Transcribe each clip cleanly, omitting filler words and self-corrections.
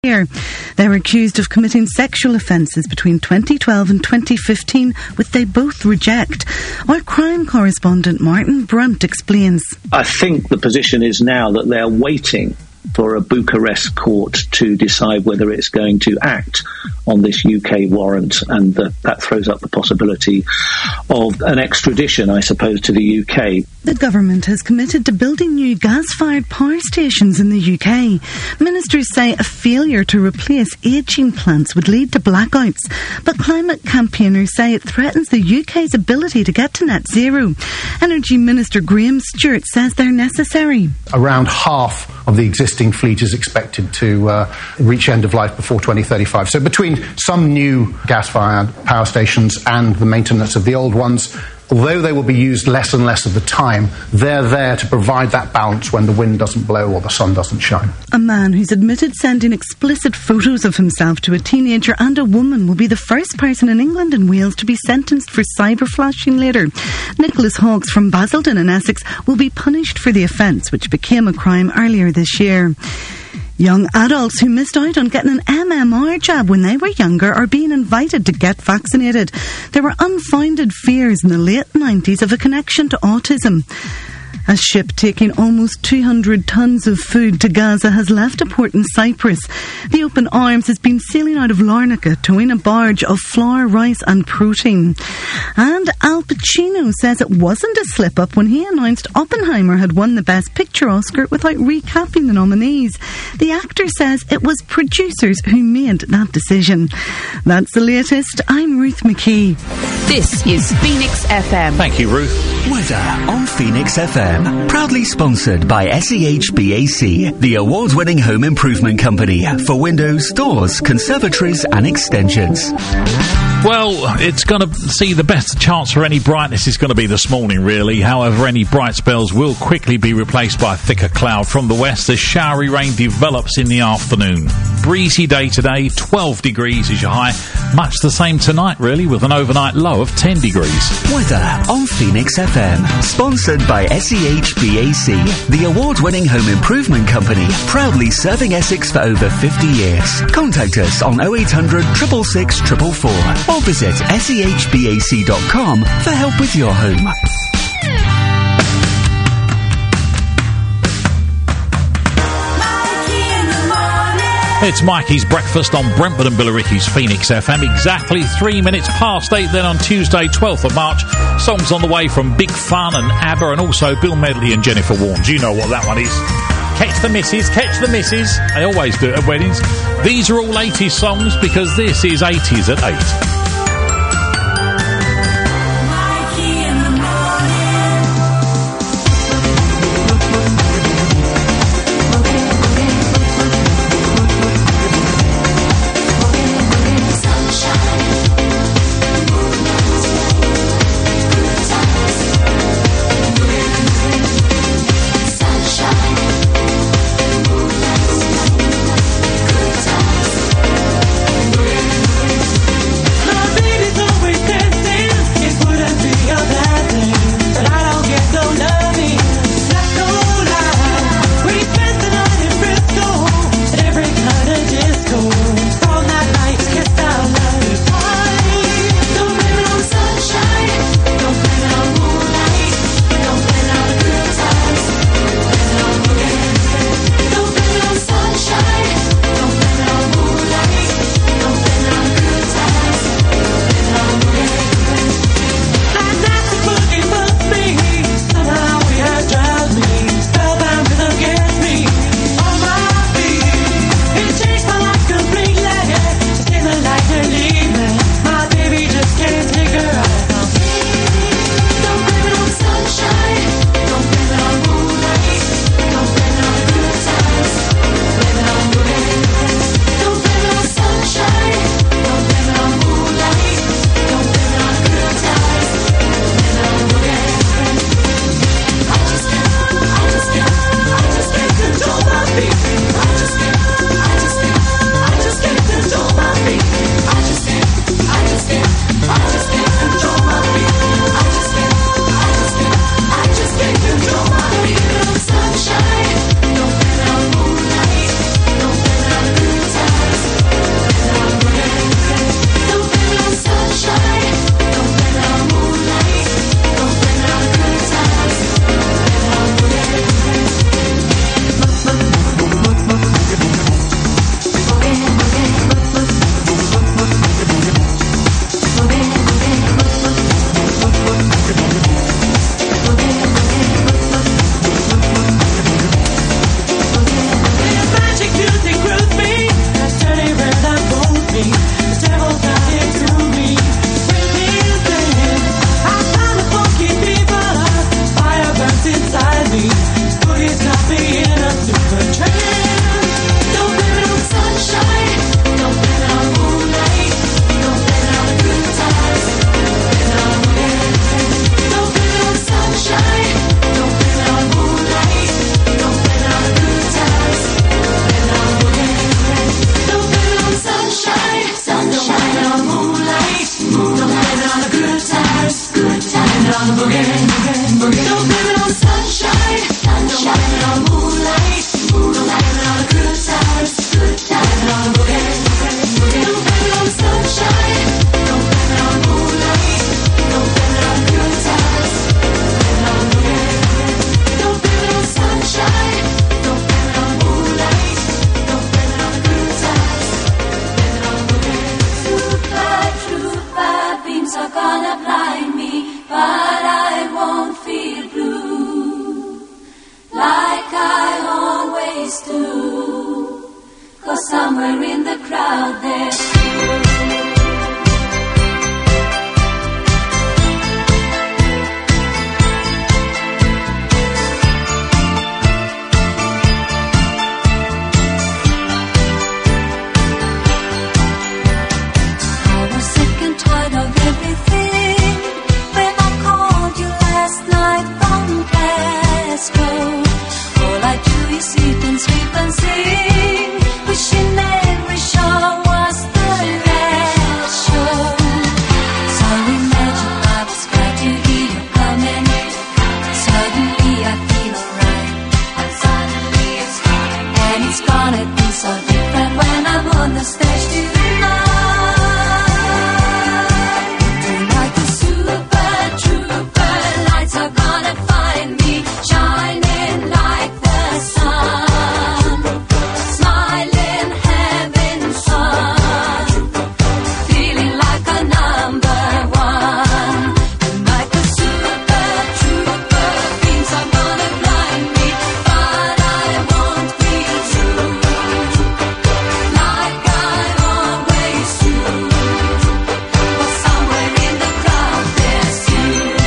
They were accused of committing sexual offences between 2012 and 2015, which they both reject. Our crime correspondent Martin Brunt explains. I think the position is now that they're waiting for a Bucharest court to decide whether it's going to act on this UK warrant, and that throws up the possibility of an extradition, I suppose, to the UK. The government has committed to building new gas-fired power stations in the UK. Ministers say a failure to replace ageing plants would lead to blackouts, but climate campaigners say it threatens the UK's ability to get to net zero. Energy Minister Graham Stewart says they're necessary. Around half of the existing fleet is expected to reach end of life before 2035. So between some new gas-fired power stations and the maintenance of the old ones, although they will be used less and less of the time, they're there to provide that balance when the wind doesn't blow or the sun doesn't shine. A man who's admitted sending explicit photos of himself to a teenager and a woman will be the first person in England and Wales to be sentenced for cyberflashing later. Nicholas Hawkes from Basildon in Essex will be punished for the offence, which became a crime earlier this year. Young adults who missed out on getting an MMR jab when they were younger are being invited to get vaccinated. There were unfounded fears in the late 90s of a connection to autism. A ship taking almost 200 tonnes of food to Gaza has left a port in Cyprus. The Open Arms has been sailing out of Larnaca, towing a barge of flour, rice and protein. And Al Pacino says it wasn't a slip-up when he announced Oppenheimer had won the Best Picture Oscar without recapping the nominees. The actor says it was producers who made that decision. That's the latest. I'm Ruth McKee. This is Phoenix FM. Thank you, Ruth. Weather on Phoenix FM. Proudly sponsored by SEHBAC, the award-winning home improvement company for windows, doors, conservatories and extensions. Well, it's going to see the best chance for any brightness is going to be this morning, really. However, any bright spells will quickly be replaced by a thicker cloud from the west as showery rain develops in the afternoon. Breezy day today, 12 degrees is your high. Much the same tonight, really, with an overnight low of 10 degrees. Weather on Phoenix FM, sponsored by SEHBAC, the award-winning home improvement company, proudly serving Essex for over 50 years. Contact us on 0800 666 444 or visit sehbac.com for help with your home. It's Mikey's Breakfast on Brentford and Billericay's Phoenix FM. Exactly 3 minutes past 8 then on Tuesday, 12th of March. Songs on the way from Big Fun and ABBA and also Bill Medley and Jennifer Warnes. You know what that one is. Catch the missus, catch the missus. They always do it at weddings. These are all 80s songs because this is 80s at 8. somewhere in the crowd there. Sleep and sing, wishing every show was the last show. So imagine I was glad to hear you coming. Suddenly I feel alright, and suddenly it's fine. And it's gonna be so different when I'm on the stage tonight. Tonight the super trooper lights are gonna find me shining like the sun, smiling, having fun, feeling like a number one. Tonight the super trooper beams are gonna blind me, but I won't feel true, like I always do. But somewhere in the crowd there's you.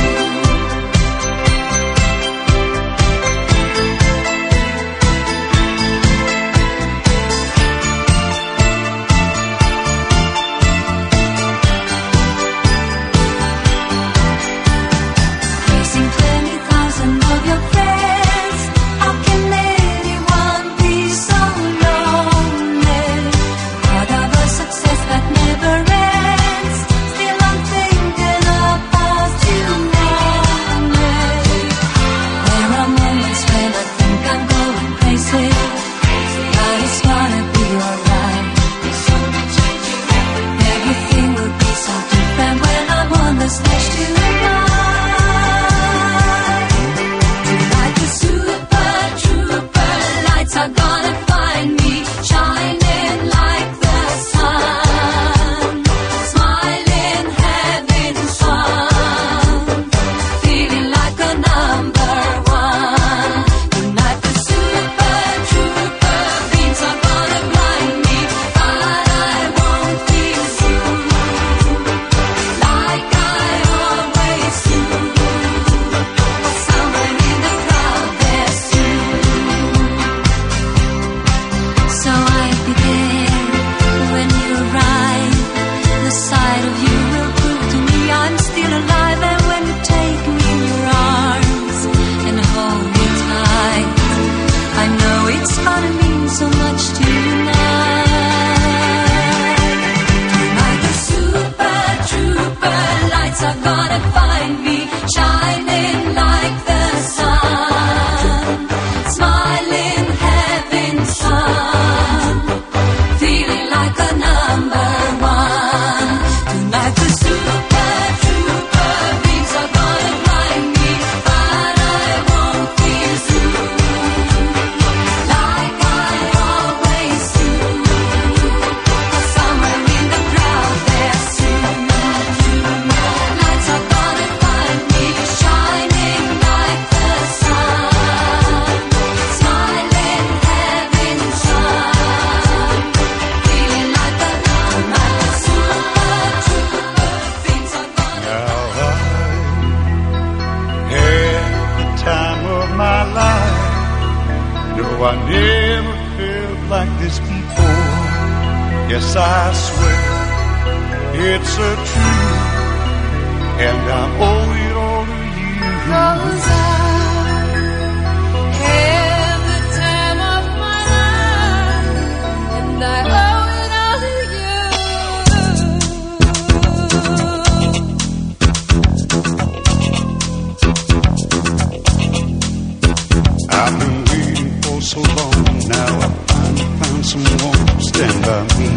Facing 20,000 of your friends, how can anyone be so lonely? Part of a success that never ends. Still I'm thinking about you only. There are moments when I think I'm going crazy, but it's gonna be alright. Everything will be so different when I'm on the stage tonight. Tonight the super trooper lights are gonna find me shining like the sun, smiling, having fun, feeling like a number one. Tonight the super trooper beams are gonna blind me, but I won't feel true, like I always do. But somewhere in the crowd there's you. So I begin when you arrive. The sight of you will prove to me I'm still alive. And when you take me in your arms and hold me tight, I know it's gonna mean so much tonight. Tonight the super trooper lights are gonna find me shining like the sun, smiling, having fun, feeling like a number one. Tonight the super trooper beams are gonna blind me, but I won't feel true, like I always do. But somewhere in the crowd there's you. Lights are gonna find me shining like the sun, smiling, having fun, feeling like a number. Super trooper things are gonna Now I had the time of my life. No, I never felt like this before. Yes, I swear it's a truth, and I owe it all to you. 'Cause I had the time of my life, and I owe it all to you. I've been waiting for so long. Now I finally found someone to stand by me.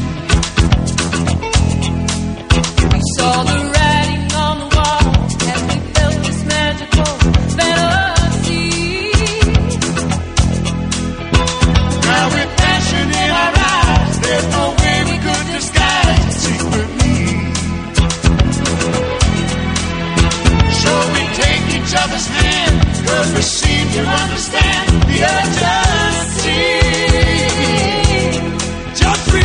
We saw the writing on the wall as we felt this magical fantasy. Now with passion in our eyes, there's no way we could disguise it secretly. So we take each other's hand, 'cause we seem to understand the urgency. Just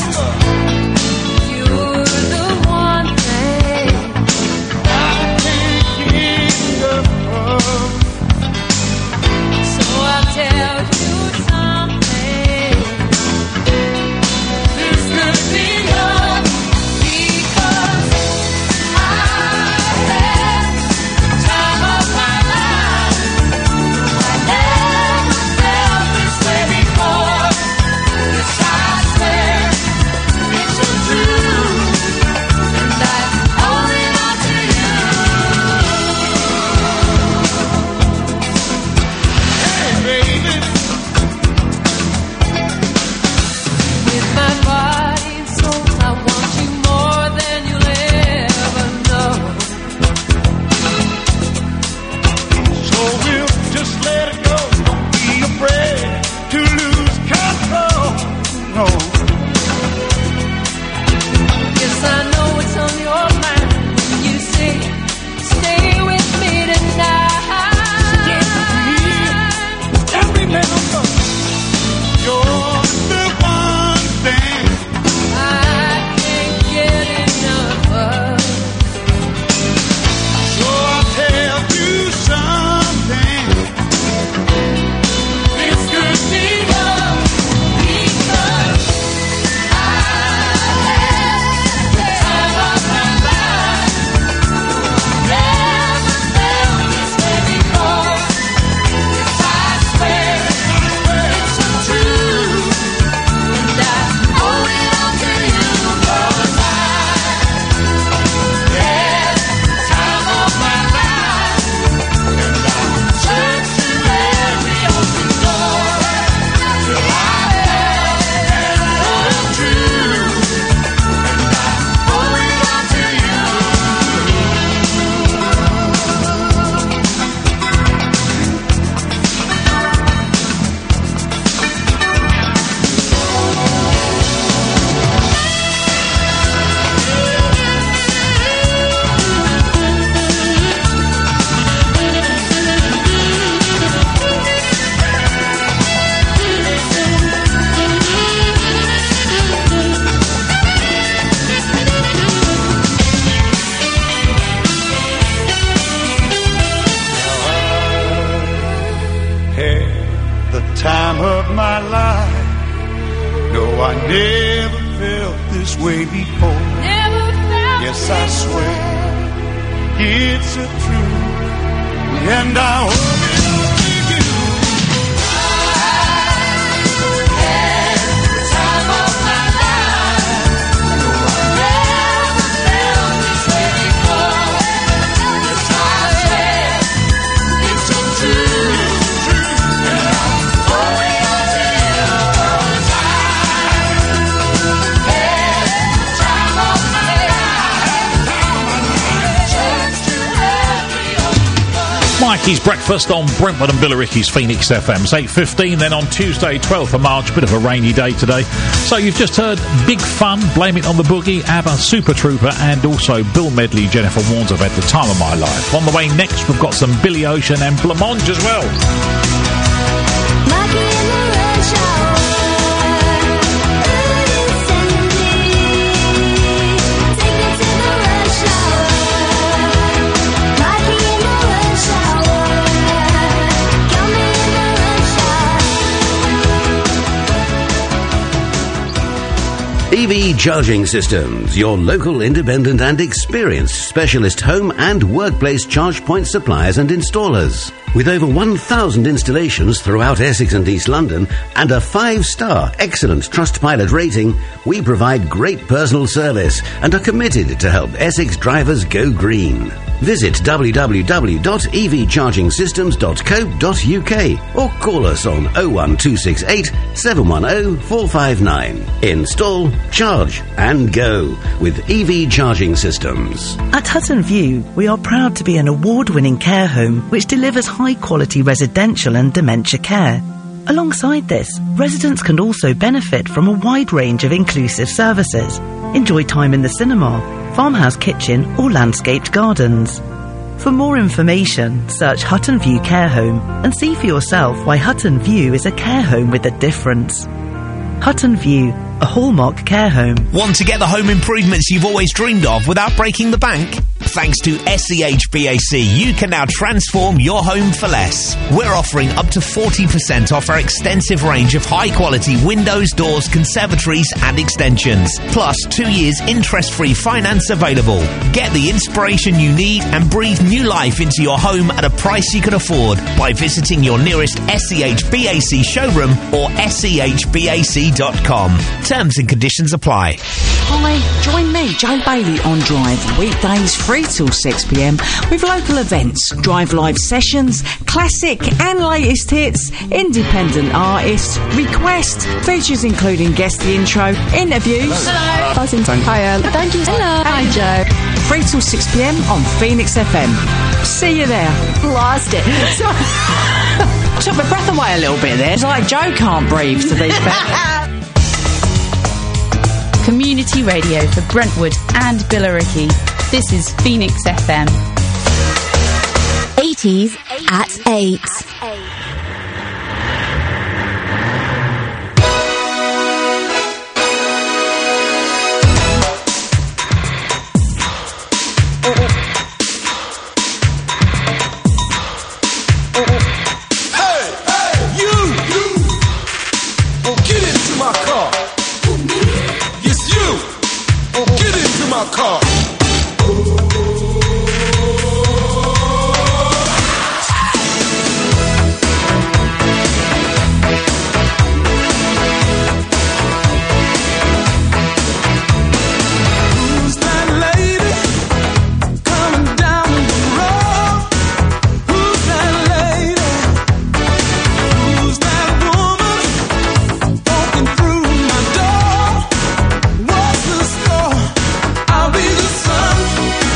time of my life. No, I never felt this way before. Yes, I swear it's a truth, and I hope it only you. I had the time of my life. No, I never felt this way before. Yes, I swear it's a truth. Mikey's Breakfast on Brentwood and Billericay's Phoenix FM. It's 8:15, then on Tuesday, 12th of March, bit of a rainy day today. So you've just heard Big Fun, Blame It on the Boogie, ABBA, Super Trooper, and also Bill Medley, Jennifer Warnes. I've had the time of my life. On the way next, we've got some Billy Ocean and Blancmange as well. EV Charging Systems, your local independent and experienced specialist home and workplace charge point suppliers and installers. With over 1,000 installations throughout Essex and East London and a 5-star excellent Trustpilot rating, we provide great personal service and are committed to help Essex drivers go green. Visit www.evchargingsystems.co.uk or call us on 01268 710 459. Install, charge and go with EV Charging Systems. At Hutton View, we are proud to be an award-winning care home which delivers high-quality residential and dementia care. Alongside this, residents can also benefit from a wide range of inclusive services. Enjoy time in the cinema, farmhouse kitchen or landscaped gardens. For more information, search Hutton View Care Home and see for yourself why Hutton View is a care home with a difference. Hutton View, a Hallmark care home. Want to get the home improvements you've always dreamed of without breaking the bank? Thanks to SEHBAC, you can now transform your home for less. We're offering up to 40% off our extensive range of high-quality windows, doors, conservatories and extensions. Plus 2 years interest-free finance available. Get the inspiration you need and breathe new life into your home at a price you can afford by visiting your nearest SEHBAC showroom or SEHBAC.com. Terms and conditions apply. Hi, join me, Joe Bailey, on Drive, weekdays 3 till 6 p.m. with local events, Drive Live sessions, classic and latest hits, independent artists, request, features including guest the intro, interviews. Hello. Buzzington. Hiya. Thank you. Hello. Hi, Joe. 3 till 6 p.m. on Phoenix FM. See you there. Lost it. Took my breath away a little bit there. It's like Joe can't breathe to these better. Community radio for Brentwood and Billericay. This is Phoenix FM. 80s at 8. Car. I'll be the sun.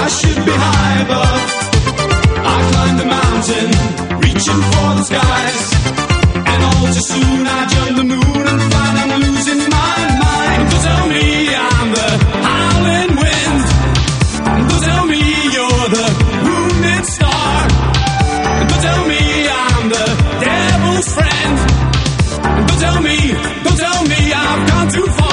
I should be high above. I climbed the mountain, reaching for the skies, and all too soon I joined the moon and find I'm losing my mind. Don't tell me I'm the howling wind. Don't tell me you're the wounded star. Don't tell me I'm the devil's friend. Don't tell me I've gone too far.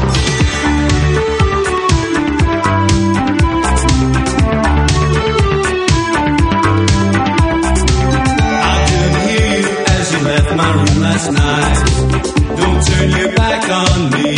My room last night. Don't turn your back on me.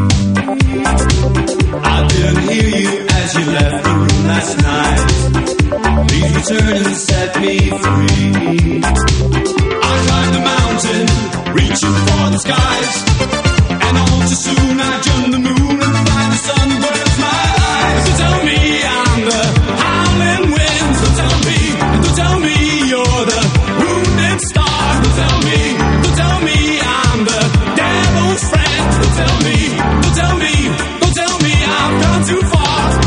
I didn't hear you as you left the room last night. Please return and set me free. I climbed the mountain, reaching for the skies, and all too soon I joined the moon and find the sun burns my eyes. Don't tell me I'm the howling wind. Don't tell me you're the wounded star. Don't tell me I'm the devil's friend. Don't tell me I've gone too far.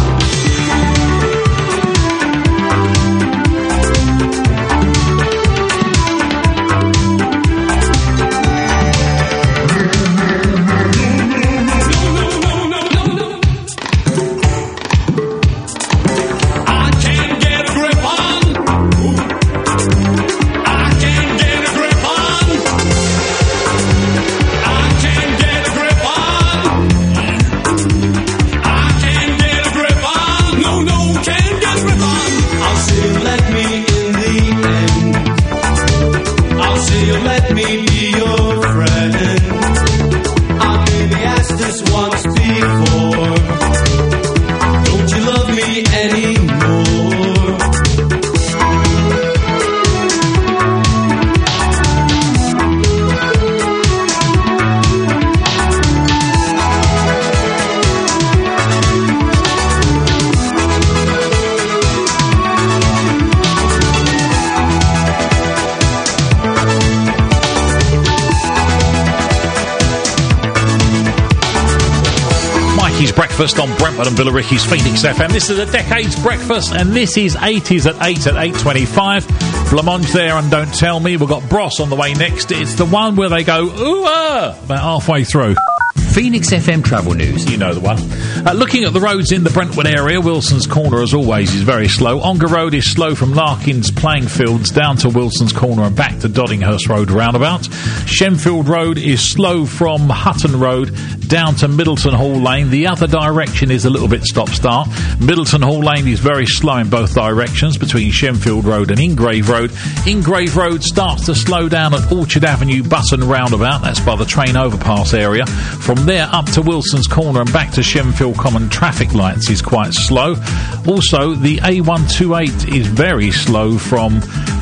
Breakfast on Brentwood and Billericay's Phoenix FM. This is a Decades Breakfast, and this is 80s at 8 at 8:25. Blancmange there and Don't Tell Me. We've got Bros on the way next. It's the one where they go, ooh-ah, about halfway through. Phoenix FM travel news. You know the one. Looking at the roads in the Brentwood area, Wilson's Corner, as always, is very slow. Ongar Road is slow from Larkins Playing Fields down to Wilson's Corner and back to Doddinghurst Road roundabout. Shenfield Road is slow from Hutton Road down to Middleton Hall Lane. The other direction is a little bit stop-start. Middleton Hall Lane is very slow in both directions between Shenfield Road and Ingrave Road. Ingrave Road starts to slow down at Orchard Avenue Button roundabout. That's by the train overpass area. From there up to Wilson's Corner and back to Shenfield Common traffic lights is quite slow. Also, the A128 is very slow from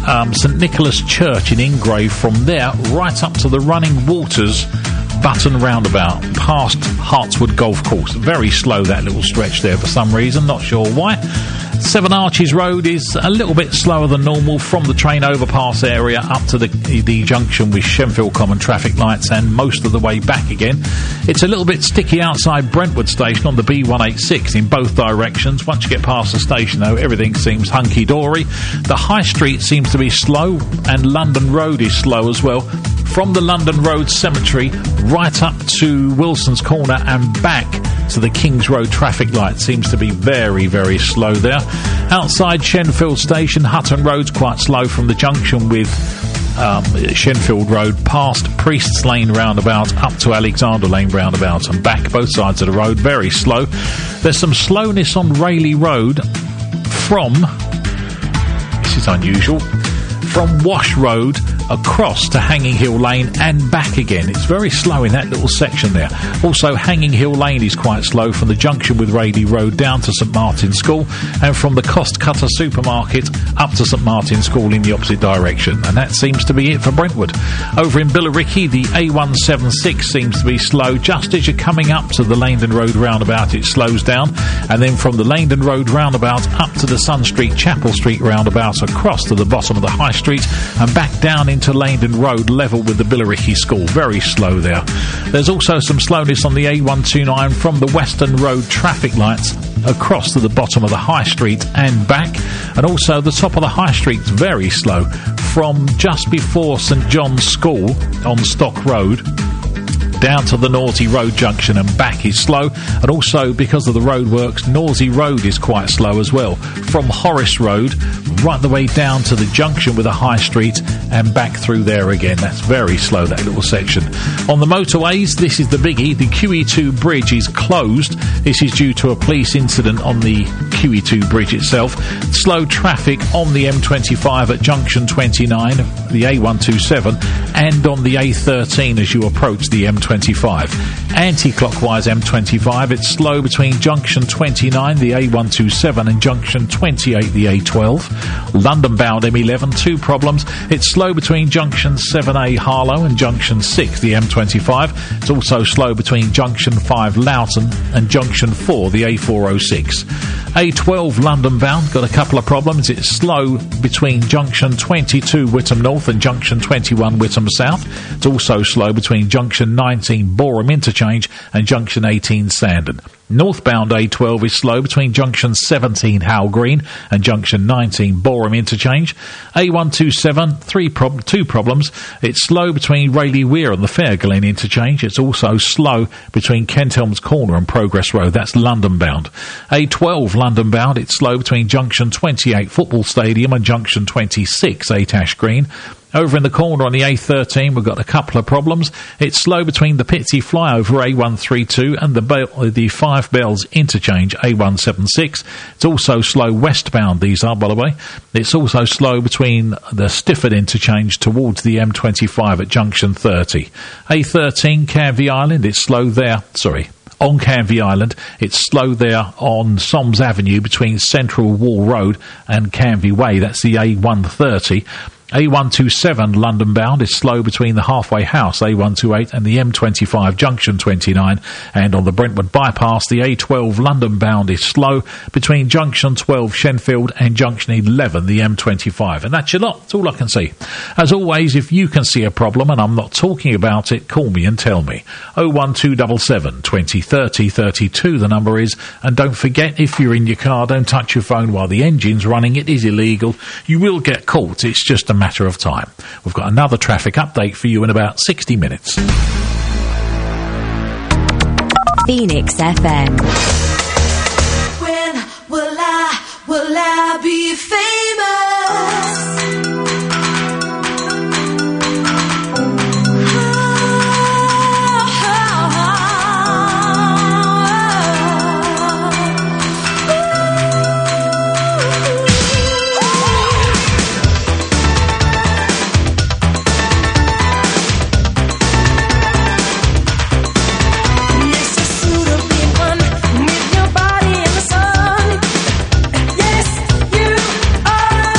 St Nicholas Church in Ingrave. From there right up to the Running Waters Button roundabout past Hartswood Golf Course. Very slow, that little stretch there for some reason, not sure why. Seven Arches Road is a little bit slower than normal from the train overpass area up to the junction with Shenfield Common traffic lights and most of the way back again. It's a little bit sticky outside Brentwood Station on the B186 in both directions. Once you get past the station, though, everything seems hunky-dory. The High Street seems to be slow, and London Road is slow as well. From the London Road Cemetery right up to Wilson's Corner and back to the Kings Road traffic light seems to be very, very slow there. Outside Shenfield Station, Hutton Road's quite slow from the junction with Shenfield Road past Priest's Lane roundabout up to Alexander Lane roundabout and back, both sides of the road, very slow. There's some slowness on Rayleigh Road from, this is unusual, from Wash Road across to Hanging Hill Lane and back again. It's very slow in that little section there. Also, Hanging Hill Lane is quite slow from the junction with Rayleigh Road down to St Martin's School, and from the Cost Cutter Supermarket up to St Martin's School in the opposite direction. And that seems to be it for Brentwood. Over in Billericay, the A176 seems to be slow. Just as you're coming up to the Langdon Road roundabout, it slows down, and then from the Langdon Road roundabout up to the Sun Street Chapel Street roundabout, across to the bottom of the High Street and back down into Langdon Road, level with the Billericay School. Very slow there. There's also some slowness on the A129 from the Western Road traffic lights across to the bottom of the High Street and back, and also the top of the High Street's very slow from just before St John's School on Stock Road down to the Nausea Road junction and back is slow, and also because of the roadworks, Nausea Road is quite slow as well from Horace Road right the way down to the junction with the High Street and back through there again. That's very slow, that little section. On the motorways, this is the biggie. The QE2 bridge is closed. This is due to a police incident on the QE2 bridge itself. Slow traffic on the M25 at junction 29, the A127, and on the A13 as you approach the M25. Anti-clockwise M25, it's slow between junction 29, the A127, and junction 28, the A12. London bound M11, two problems. It's slow between junction 7A Harlow and junction 6, the M25. It's also slow between junction 5 Loughton and junction 4, the A406. A12 London bound, got a couple of problems. It's slow between junction 22 Whittam North and junction 21 Whittam South. It's also slow between junction 19 Boreham Interchange and junction 18 Sandon. Northbound A12 is slow between junction 17 Howell Green and junction 19 Boreham Interchange. A127, two problems. It's slow between Rayleigh Weir and the Fairglen Interchange. It's also slow between Kent Elms Corner and Progress Road. That's London bound. A12 London bound. It's slow between junction 28 Football Stadium and junction 26 8 Ash Green. Over in the corner on the A13, we've got a couple of problems. It's slow between the Pitsea flyover A132 and the Five Bells interchange A176. It's also slow westbound, these are, by the way. It's also slow between the Stifford interchange towards the M25 at junction 30. A13 Canvey Island, it's slow there. On Canvey Island, it's slow there on Soms Avenue between Central Wall Road and Canvey Way. That's the A130. A127 London bound is slow between the Halfway House A128 and the M25 junction 29, and on the Brentwood bypass the A12 London bound is slow between junction 12 Shenfield and junction 11 the M25. And that's your lot. That's all I can see. As always, if you can see a problem and I'm not talking about it, call me and tell me. 01277 20 30 32 the number is, and don't forget, if you're in your car, don't touch your phone while the engine's running. It is illegal. You will get caught. It's just a matter of time. We've got another traffic update for you in about 60 minutes. Phoenix FM. When will I be famous? With your body in the sun, yes, you are.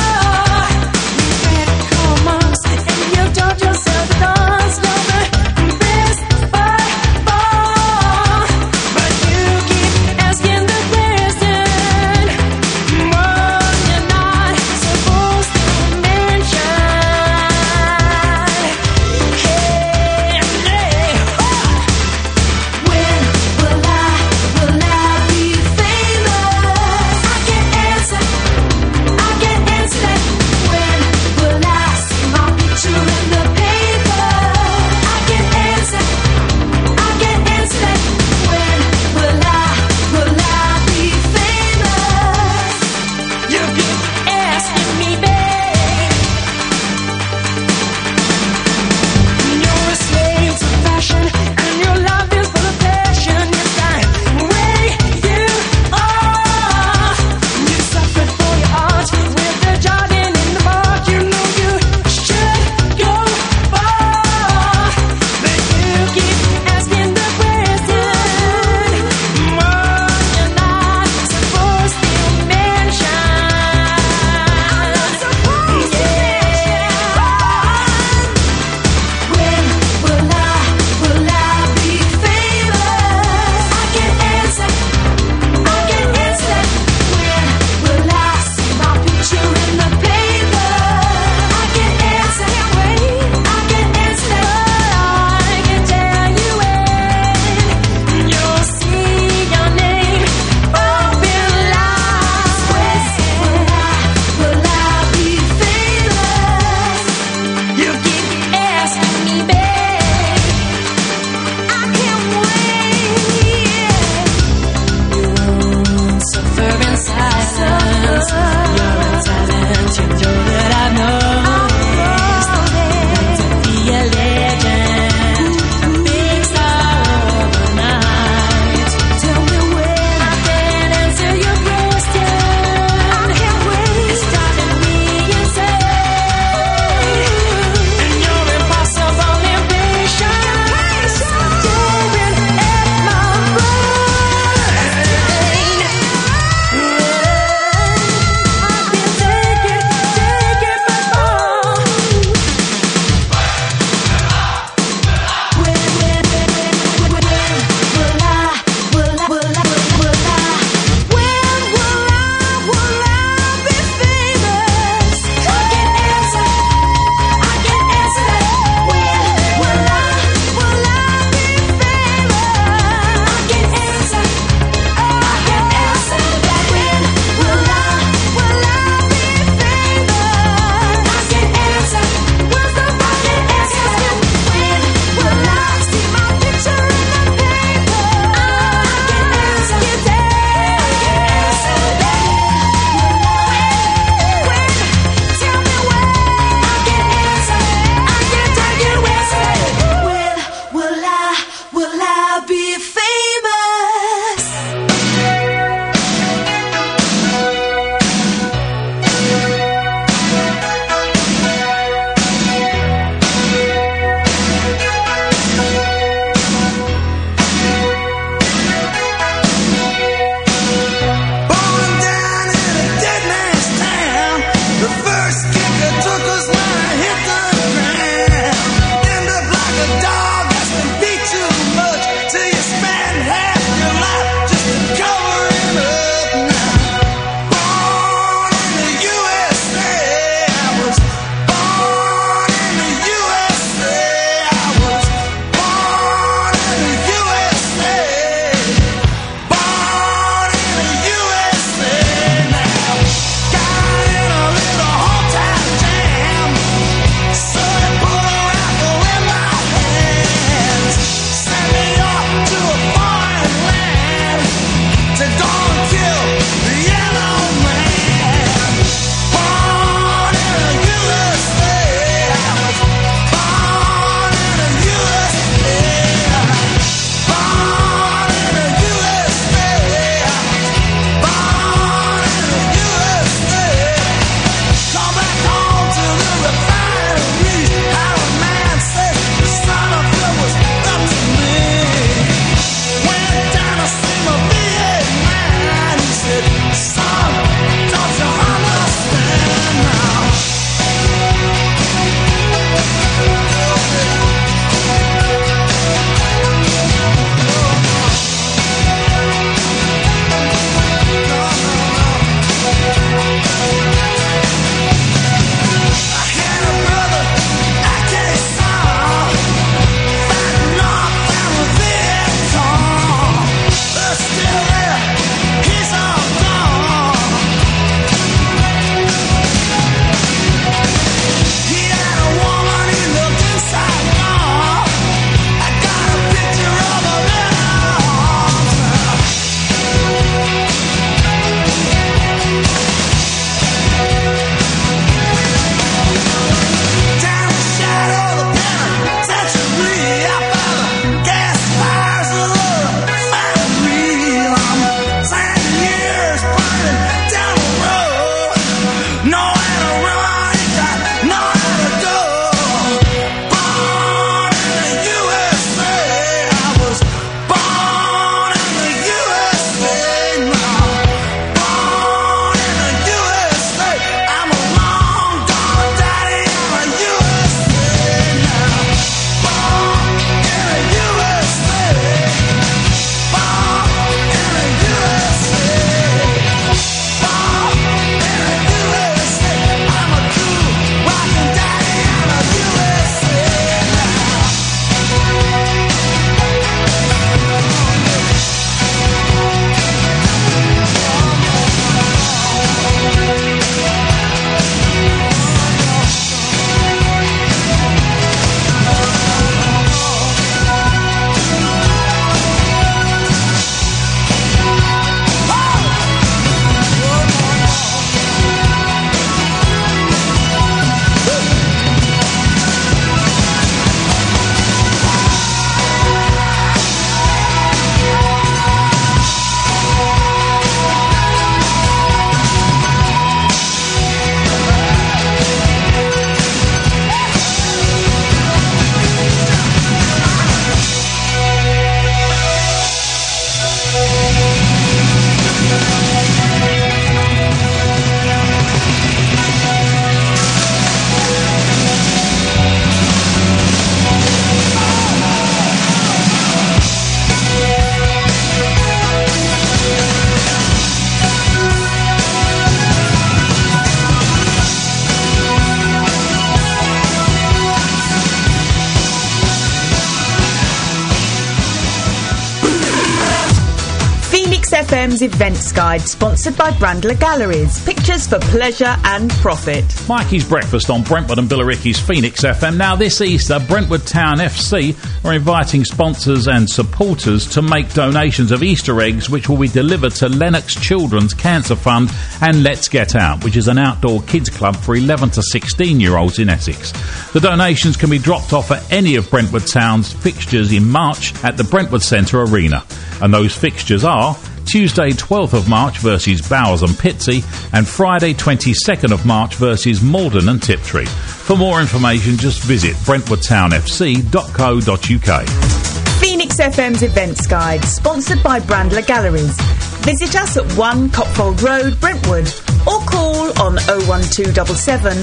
Phoenix FM's Events Guide, sponsored by Brandler Galleries. Pictures for pleasure and profit. Mikey's Breakfast on Brentwood and Billericay's Phoenix FM. Now, this Easter, Brentwood Town FC are inviting sponsors and supporters to make donations of Easter eggs, which will be delivered to Lennox Children's Cancer Fund and Let's Get Out, which is an outdoor kids club for 11 to 16-year-olds in Essex. The donations can be dropped off at any of Brentwood Town's fixtures in March at the Brentwood Centre Arena. And those fixtures are Tuesday 12th of March versus Bowers and Pitsea and Friday 22nd of March versus Malden and Tiptree. For more information, just visit brentwoodtownfc.co.uk. Phoenix FM's Events Guide, sponsored by Brandler Galleries. Visit us at 1 Copfold Road, Brentwood, or call on 01277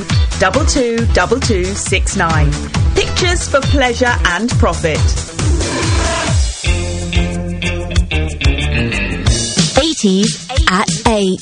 222269. Pictures for pleasure and profit. 80s at 8.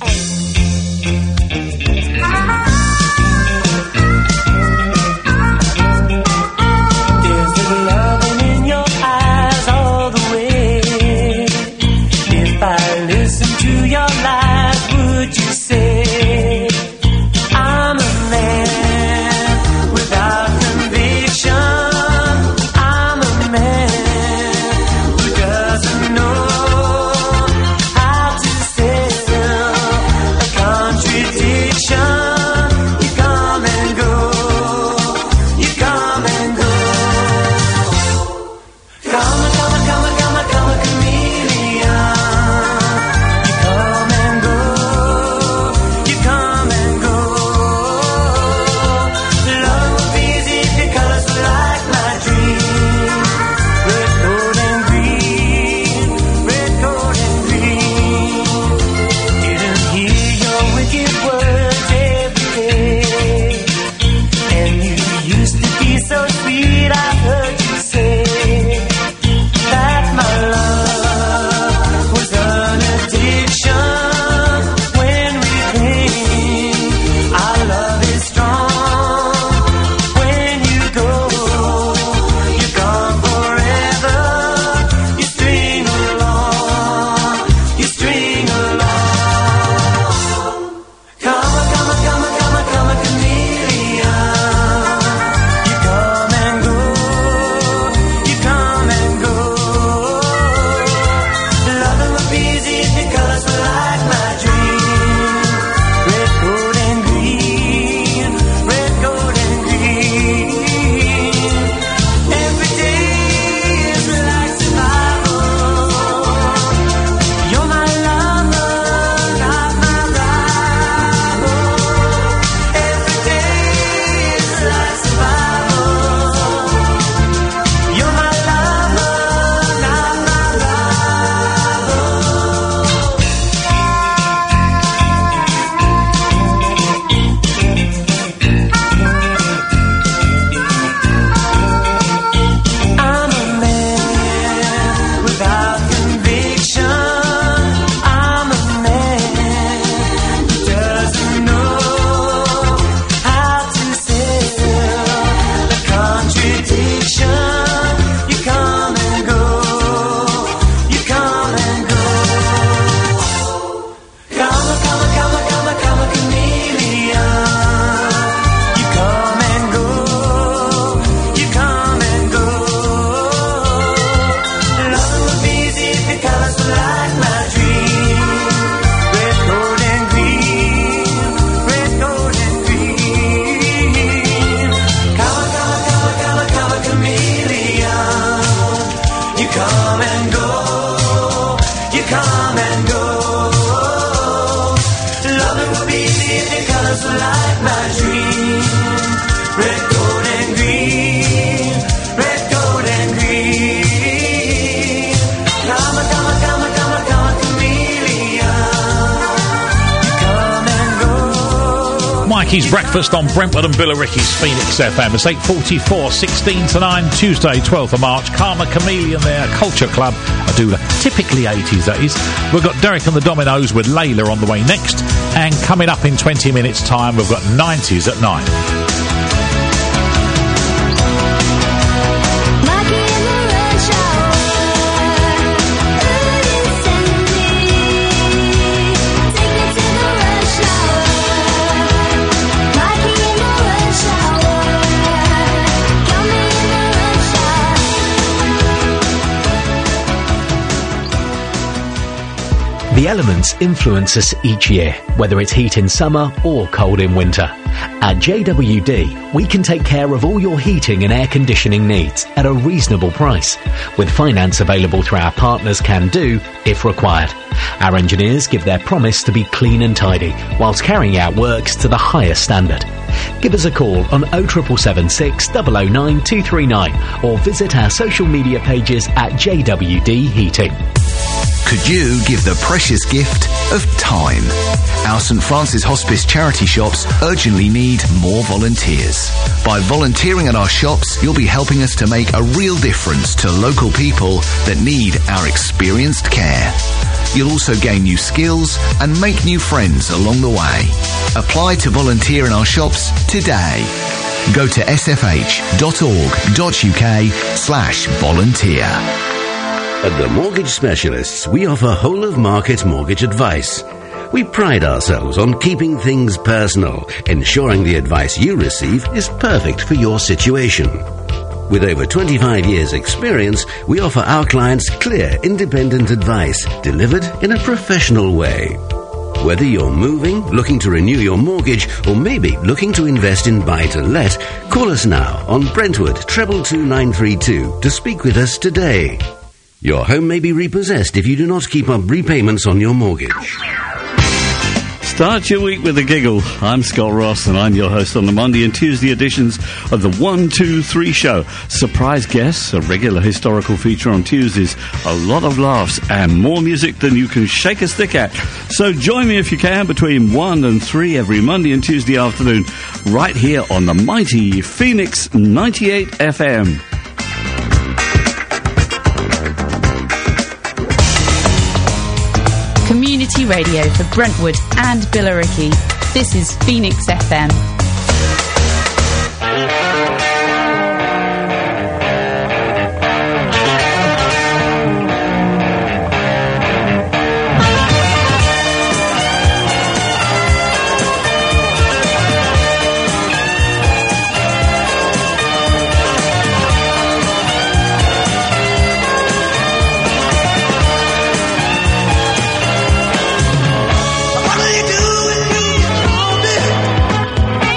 Mikey's Breakfast on Brentwood and Billericay's Phoenix FM. It's 8:44, 16 to 9, Tuesday, 12th of March. Karma Chameleon there, Culture Club, Adula. Typically 80s, that is. We've got Derek and the Dominoes with Layla on the way next. And coming up in 20 minutes' time, we've got 90s at 9. The elements influence us each year, whether it's heat in summer or cold in winter. At JWD, we can take care of all your heating and air conditioning needs at a reasonable price, with finance available through our partners Can Do if required. Our engineers give their promise to be clean and tidy, whilst carrying out works to the highest standard. Give us a call on 07776 009 239 or visit our social media pages at JWD Heating. Could you give the precious gift of time? Our St Francis Hospice charity shops urgently need more volunteers. By volunteering at our shops, you'll be helping us to make a real difference to local people that need our experienced care. You'll also gain new skills and make new friends along the way. Apply to volunteer in our shops today. Go to sfh.org.uk/volunteer. At the Mortgage Specialists, we offer whole-of-market mortgage advice. We pride ourselves on keeping things personal, ensuring the advice you receive is perfect for your situation. With over 25 years' experience, we offer our clients clear, independent advice delivered in a professional way. Whether you're moving, looking to renew your mortgage, or maybe looking to invest in buy-to-let, call us now on Brentwood 222 to speak with us today. Your home may be repossessed if you do not keep up repayments on your mortgage. Start your week with a giggle. I'm Scott Ross, and I'm your host on the Monday and Tuesday editions of the 1, 2, 3 show. Surprise guests, a regular historical feature on Tuesdays, a lot of laughs, and more music than you can shake a stick at. So join me if you can between 1 and 3 every Monday and Tuesday afternoon, right here on the mighty Phoenix 98 FM. Community radio for Brentwood and Billericay. This is Phoenix FM. What do you do when you get lonely?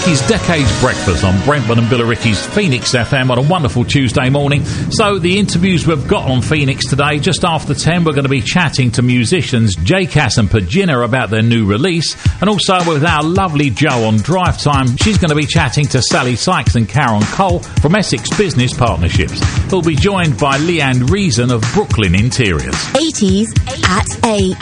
is Decades Breakfast on Brentford and Billericay's Phoenix FM on a wonderful Tuesday morning. So the interviews we've got on Phoenix today, just after 10, we're going to be chatting to musicians J Cass and Pagina about their new release, and also with our lovely Jo on Drive Time, she's going to be chatting to Sally Sykes and Karen Cole from Essex Business Partnerships, who'll be joined by Leanne Reason of Brooklyn Interiors. 80s at 8.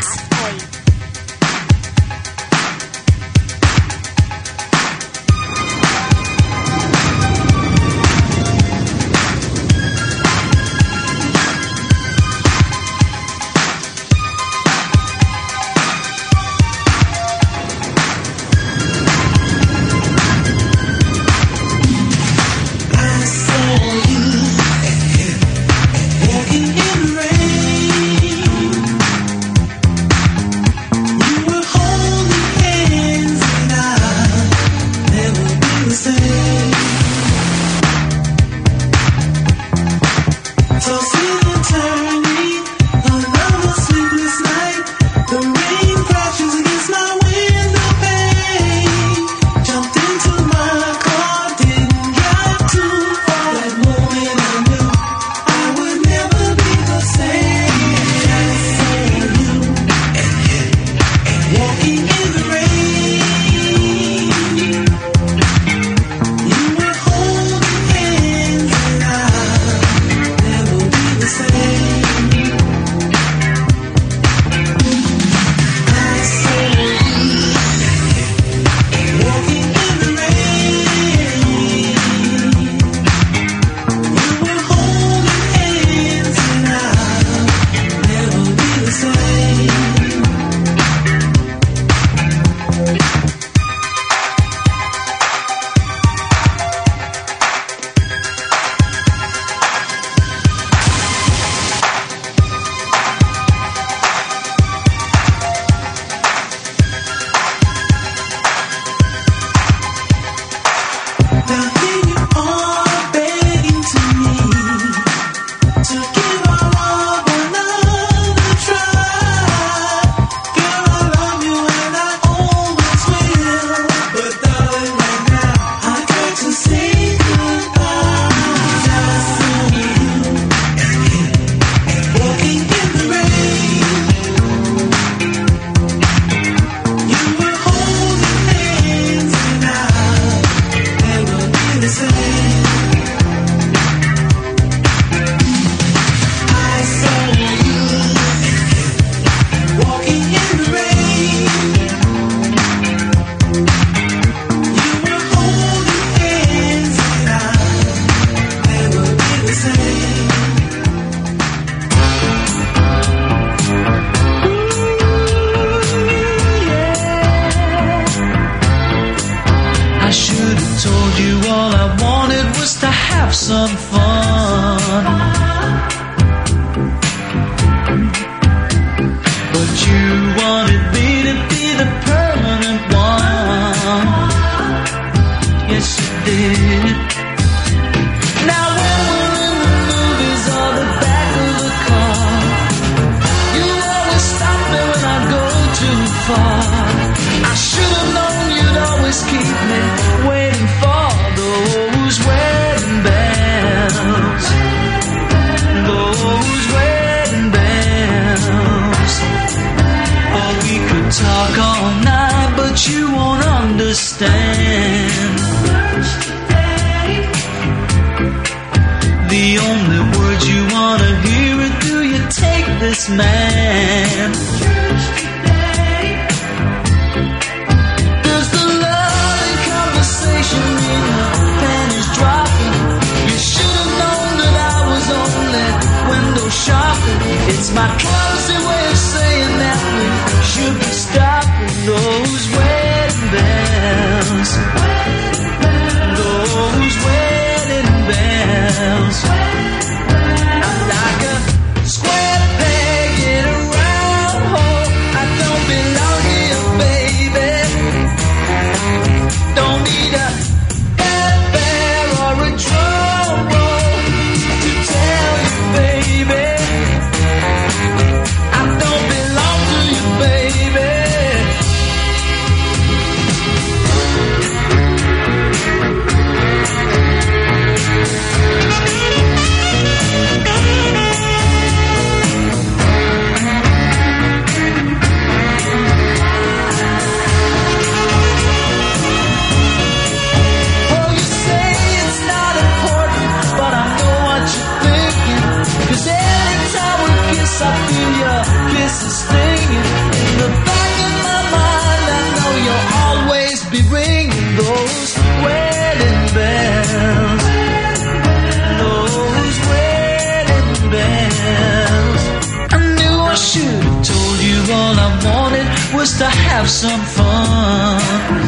was to have some fun.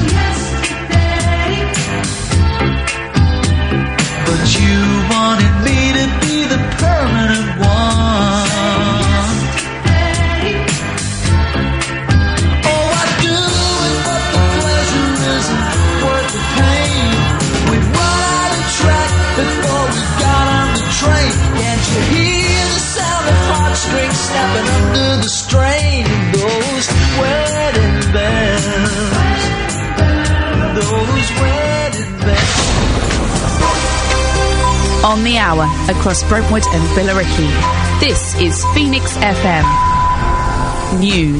But you wanted me to be the permanent one. Oh, I do it, but the pleasure isn't worth the pain. We'd run out of track before we got on the train. Can't you hear the sound of heartstrings snapping under the strain? Those wedding bells, those wedding bells. On the hour, across Brentwood and Billericay, this is Phoenix FM News.